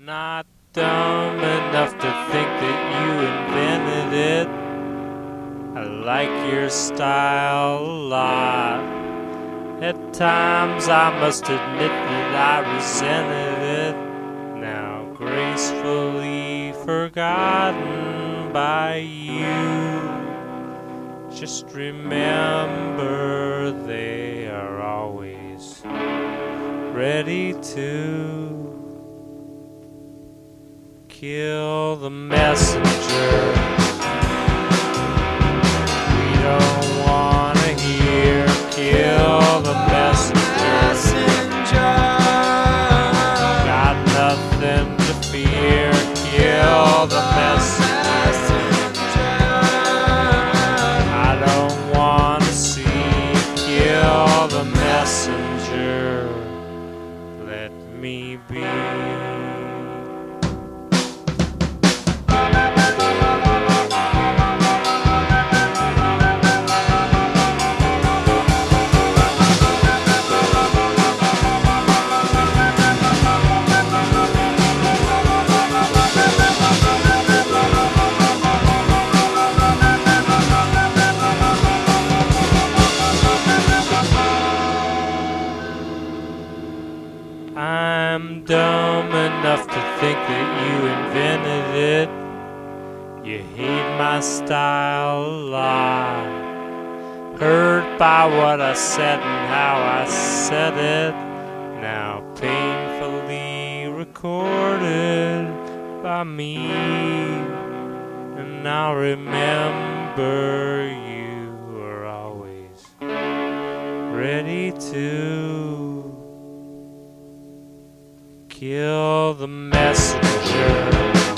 not dumb enough to think that you invented it. I like your style a lot. At times I must admit that I resented it. Now gracefully forgotten by you. Just remember they are always ready to kill the messenger. We don't wanna hear kill the messenger. Got nothing to fear, kill the messenger. I don't wanna see kill the messenger. Let me be. I'm dumb enough to think that you invented it. You hate my style a lot. Hurt by what I said and how I said it. Now painfully recorded by me. And I'll remember you are always ready to kill the messenger.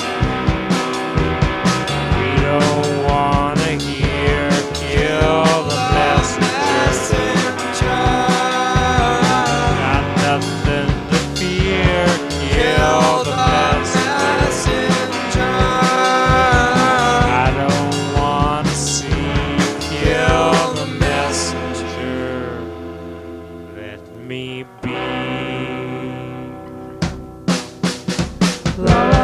We don't wanna hear kill the messenger. Got nothing to fear, kill the messenger. I don't wanna see kill the messenger. Let me be. La